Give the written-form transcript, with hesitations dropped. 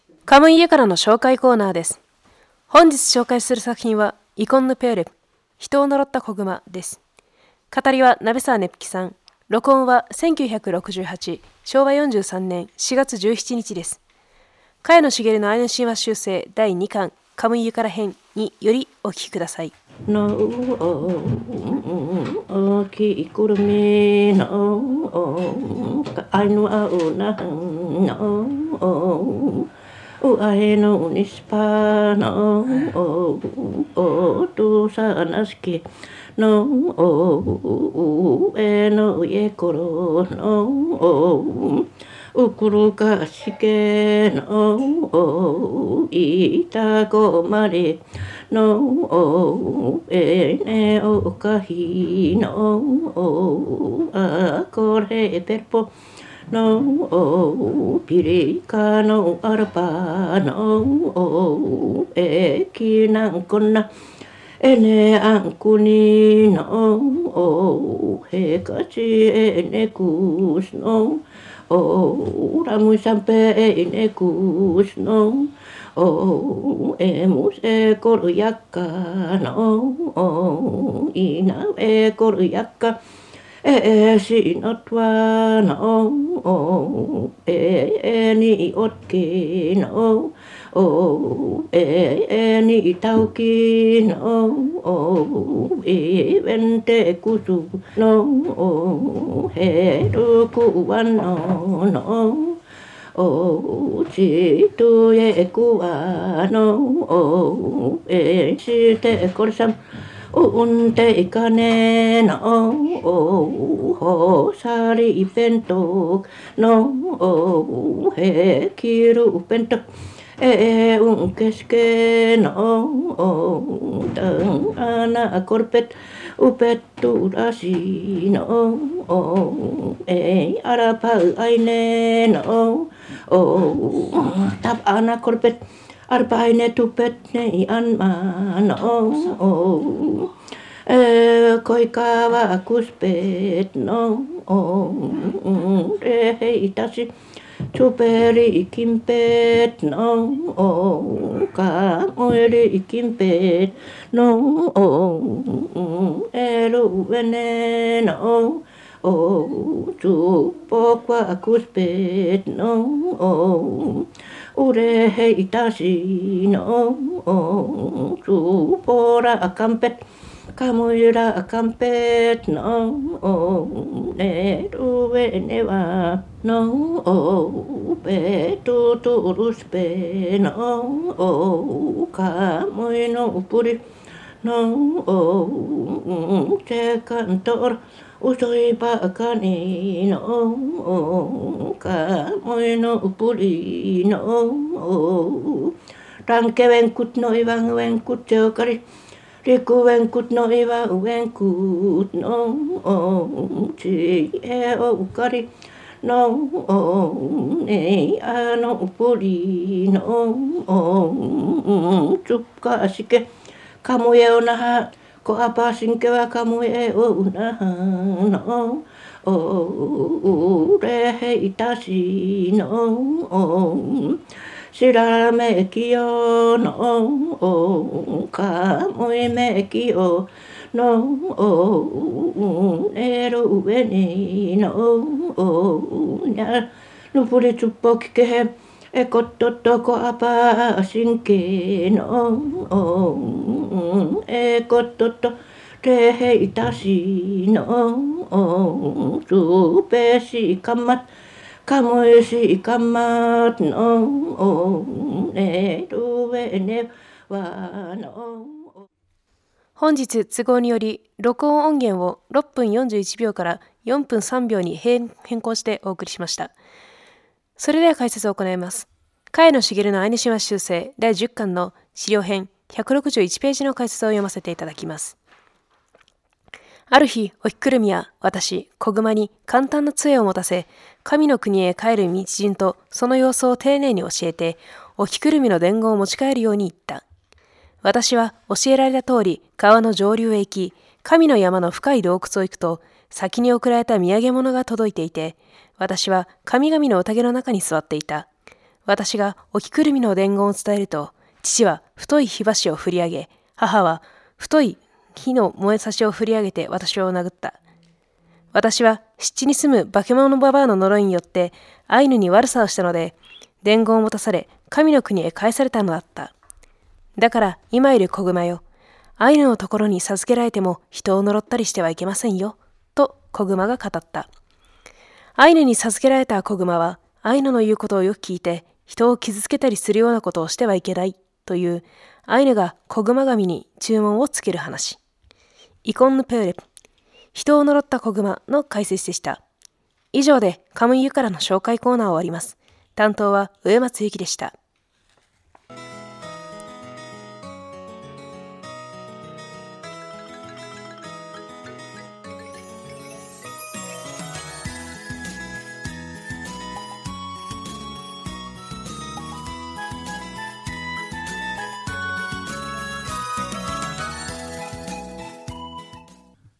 カムイ家からの紹介コーナーです。本日紹介する作品はイコンヌペーレブ、人を呪った子熊です。語りは鍋沢ねぷきさん。録音は1968、昭和43年4月17日です。茅野茂のアイヌ神話修正第2巻、カムイ家から編によりお聞きください。 の大きいくるみのアイヌアウナのうあえのにスパのおとさなすきのうえのえころのうくるかしけのいたこまりのえねおかひのあこれぺっぽのピリカのアルパのきなんこんなえねあんくにのへかちえねくすのラムシャンペえねくすのえむせこるやっかのいなえこるやっかしのとわのにおっきのにたうきのべんてくすのへるくわのちとえくわのしてこれさんうんていかねのほさりぺんとのへきるぺんとうんけしけのたんあなこるぺっうぺっとらしのあらぱうあいねのたぶあなこるぺっArbeine tupetne anmano koikawa kuspet no reheitasi tuperi kimpet no kamoeri kimpet no eluvene no tupokwa kuspet no ure heitasi no supora akampet kamuira akampet no ne ruve neva no pe turus pe no kamuino puri no te kantor usoi pakani no kamuino puri no ranke venkut no ivan venkut teokari riku venkut no iva venkut no chi e ukari no ne ano puri no chupka asike kamu e onaha ko apa sinkewa kamu e onaha no re heitasi no sira me kio no kamu e me kio no eru veni no nya no puri chuppo kikehe e kottoto ko apa sinke no e kottoto te heitasi no supesi kammat kamuisi kammat no ne ruve ne wa no 本日都合により録音音源を6分41秒から4分3秒に変更してお送りしました。それでは解説を行います。茅野茂のアイヌ神話修正第10巻の資料編161ページの解説を読ませていただきます。ある日、おひくるみは私、子熊に簡単な杖を持たせ、神の国へ帰る道順とその様子を丁寧に教えて、おひくるみの伝言を持ち帰るように言った。私は教えられた通り川の上流へ行き、神の山の深い洞窟を行くと、先に送られた土産物が届いていて、私は神々の宴の中に座っていた。 私がおきくるみの伝言を伝えると、父は太い火箸を振り上げ、母は太い火の燃えさしを振り上げて私を殴った。私は湿地に住む化け物ババアの呪いによってアイヌに悪さをしたので、伝言を持たされ神の国へ返されたのだった。だから今いる子熊よ、アイヌのところに授けられても人を呪ったりしてはいけませんよ、と子熊が語った。アイヌに授けられた子熊はアイヌの言うことをよく聞いて人を傷つけたりするようなことをしてはいけないというアイヌが子熊神に注文をつける話。イコンヌペーレ、人を呪った子熊の解説でした。以上でカムイユからの紹介コーナーを終わります。担当は植松ゆきでした。